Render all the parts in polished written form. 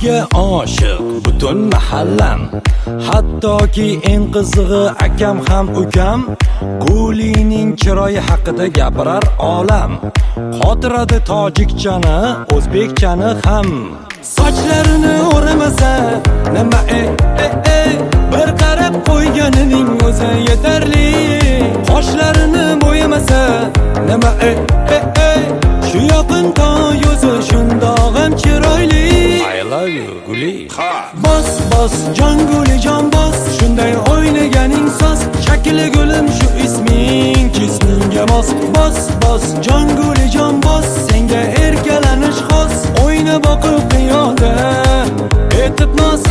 Guliga oshiq butun mahallam, hattoki eng qizig'i akam ham ukam. Gulining chiroyi haqida gapirar olam, xotirada tojikchani, o'zbekchani ham. Sochlarini o'ramasa nima bir qarab qo'yganining o'zi yetarli. Qoshlarini bo'yamasa nima shu yoqinto yuzi shundoq ham chiroyli. I love you Guli. Bos bos jon Guli jon bos, shunday o'ynaganing soz, shakli gulim shu isming jismingga mos. Bos bos jon Guli jon bos, senga erkalanish xos, o'yna boqib qiyoda etib nos.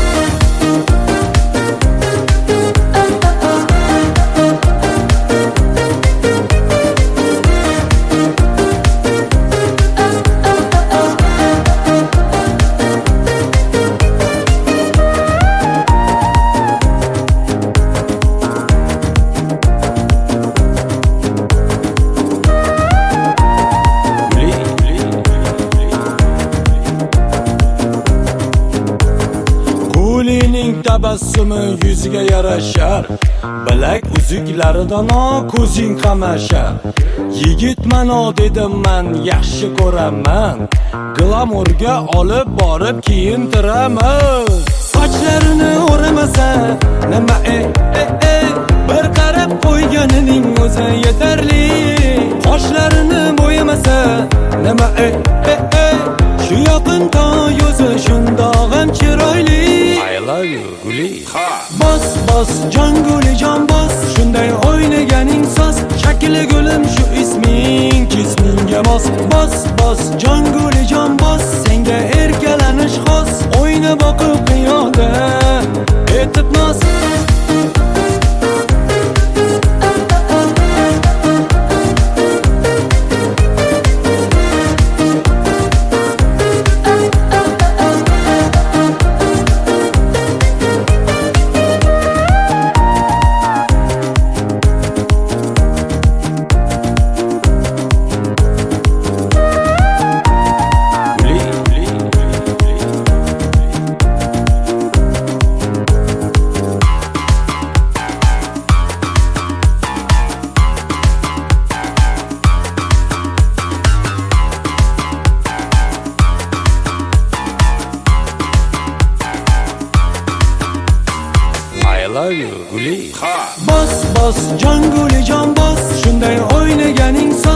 Gulining tabassumi yuziga yarashar, bilak uzuklaridan ko'zing qamashar. Yigitman dedim man, yaxshi ko'raman, glamurga olib borib kiyintiraman. Sochlarini o'ramasa nima bir qarab qo'yganining o'zi yetarli. Qoshlarini bo'yamasa nima shu yoqinto yuzi shundoq ham chiroyli. I love you Guli. Bos bos jon Guli jon bos, shunday o'ynaganing soz, shakli gulim shu isming jismingga mos. Bos bos jon Guli jon bos, senga erkalanish xos, o'yna boqib qiyoda etib nos. I love you Guli. Bos bos jon Guli jon bos, shunday o'ynaganing soz,